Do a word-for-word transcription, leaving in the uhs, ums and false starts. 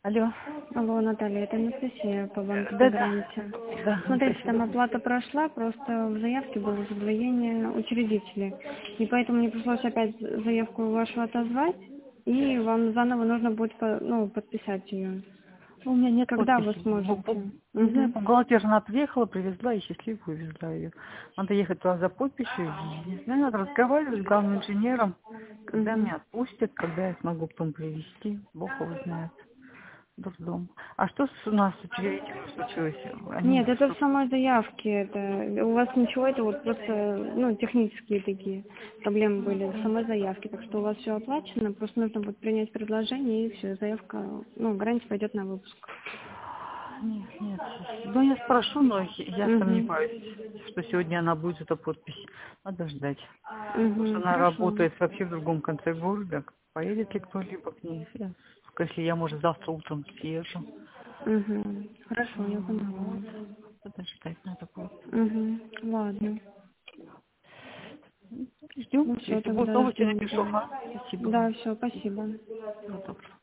Алло. Алло, Наталья, это Анастасия по банку Да, да. Гарантия. Да, Смотрите, там спасибо. оплата прошла, просто в заявке было задвоение учредителей. И поэтому мне пришлось опять заявку вашу отозвать, и вам заново нужно будет по- ну, подписать ее. Ну, у меня нет Когда вы подписи. Бу- бу- сможете? Не знаю, Угу. бухгалтер она приехала, привезла и счастливо увезла ее. Надо ехать туда за подписью. Не знаю, надо разговаривать с главным инженером. Когда Угу. меня отпустят, когда я смогу потом привезти, Бог его знает. Дурдом. А что с- у нас с учредителем случилось? Они Нет, это что? в самой заявке. Это у вас ничего, это вот просто ну, технические такие проблемы были в самой заявке. Так что у вас все оплачено, просто нужно будет принять предложение, и все, заявка, ну, гарантия пойдет на выпуск. Нет, нет. Ну, я спрошу, но я Угу. сомневаюсь, что сегодня она будет, эта подпись. Надо ждать. Потому что Угу. она Хорошо. работает вообще в другом конце города. Поедет ли кто-либо к ней? Я- Если я, может, завтра утром съезжу. Угу. Хорошо, я поняла Вот. вас. Подождать надо будет. Угу. Ладно. Ждем. Ну все, Если будут тогда новости, ждем, напишу. да. Ага. Спасибо Да, вам. все, спасибо. Всего доброго.